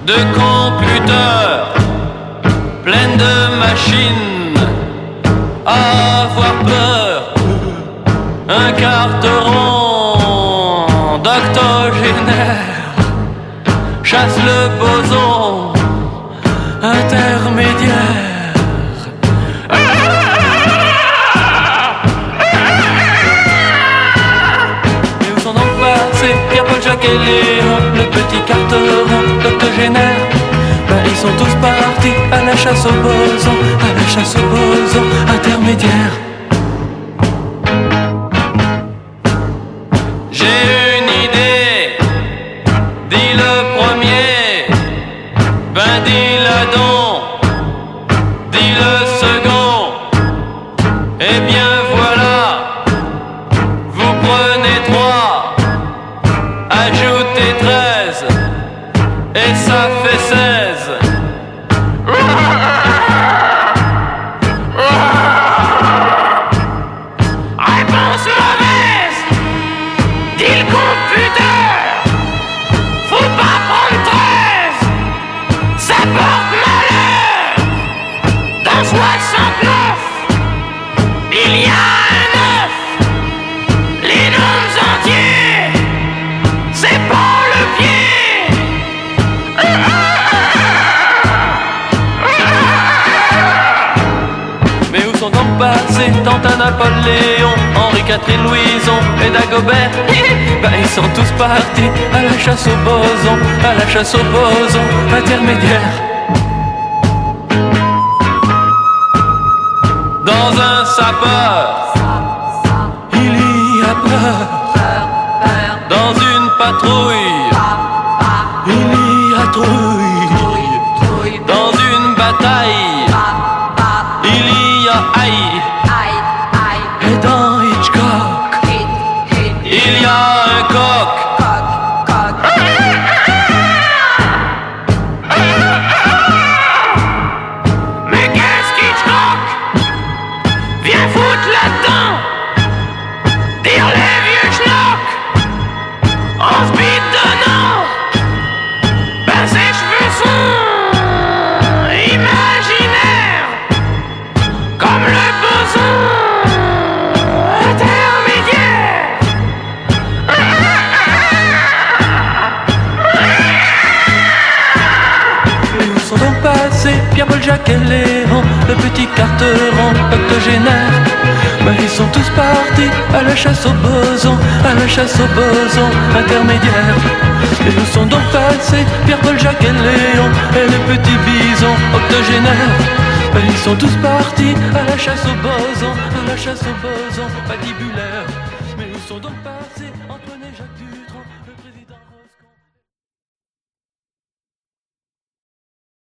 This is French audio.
de computers, pleine de machines, à avoir peur, un carteron d'octogénaire chasse le boson intermédiaire. Mais où sont donc passés Pierre-Paul, Jacques et Léon, le petit carteron d'octogénaire? Ben ils sont tous partis à la chasse au boson, à la chasse au boson intermédiaire. J'ai une idée, dit le premier, ben dis-la donc, dit le second, eh bien voilà, vous prenez 3, ajoutez 13, et ça fait 16. Réponse mauvaise, dit le computer, faut pas prendre 13, ça porte malheur. Dans 69, il y a un 9, les nombres entiers, c'est pas le pied. Mais où sont donc passés Tantin, Napoléon, Henri, Catherine, Louison et Dagobert? Ben ils sont tous partis à la chasse au boson, à la chasse au boson intermédiaire. Dans un sapeur, il y a peur. Dans une patrouille, il y a trouille. Dans une bataille, il y a aïe. Et dans Hitchcock, il y a un coq. Mais qu'est-ce qu'Hitchcock vient foutre là-dedans? Dire les vieux schnocks en se bidonnant. Ben ses cheveux sont imaginaires, comme le boson intermédiaire. Et où sont donc passés Pierre-Paul, Jacques et Léon, le petit carteron octogénaire? Ben ils sont tous partis à la chasse au boson, à la chasse au boson intermédiaire. Et où sont donc passés Pierre-Paul, Jacques et Léon et les petits bisons octogénaires? Ben ils sont tous partis à la chasse au boson, à la chasse au boson patibulaire.